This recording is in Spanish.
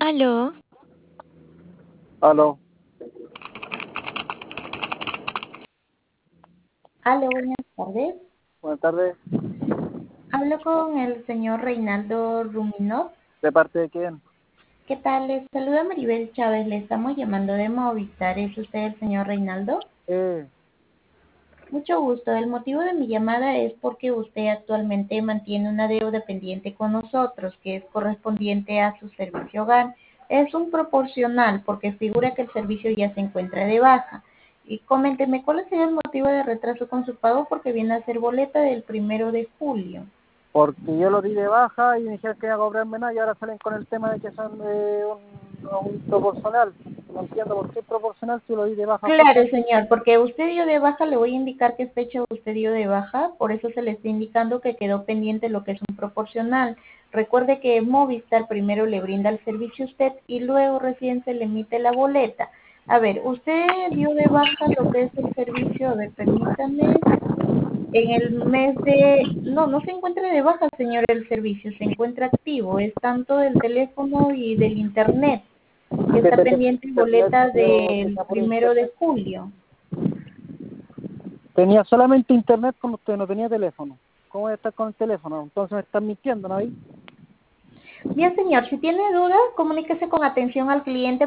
Aló, Aló, Aló, buenas tardes. buenas tardes. Hablo con el señor Reinaldo Ruminot. ¿De parte de quién? ¿Qué tal? Les saluda Maribel Chávez. Le estamos llamando de Movistar. ¿Es usted el señor Reinaldo? Eh, Mucho gusto. El motivo de mi llamada es porque usted actualmente mantiene una deuda pendiente con nosotros, que es correspondiente a su servicio hogar. Es un proporcional porque figura que el servicio ya se encuentra de baja. Y coménteme, ¿cuál sería el motivo de retraso con su pago? Porque viene a ser boleta del 1 de julio. Porque yo lo di de baja y me dijeron que iba a cobrarme nada y ahora salen con el tema de que son un proporcional. No entiendo por qué proporcional si lo di de baja Claro, justamente. señor, porque usted dio de baja, le voy a indicar qué fecha usted dio de baja, por eso se le está indicando que quedó pendiente lo que es un proporcional. Recuerde que Movistar primero le brinda el servicio a usted y luego recién se le emite la boleta. A ver, usted dio de baja lo que es el servicio, a ver, permítame, en el mes de... No, no se encuentra de baja, señor, el servicio, se encuentra activo, es tanto del teléfono y del internet, que Que está tenía pendiente internet, boleta pero que del sea por 1 de julio. tenía solamente internet con usted, no tenía teléfono. ¿Cómo voy a estar con el teléfono? Entonces me están mintiendo, ¿no? Bien, señor, si tiene dudas, comuníquese con atención al cliente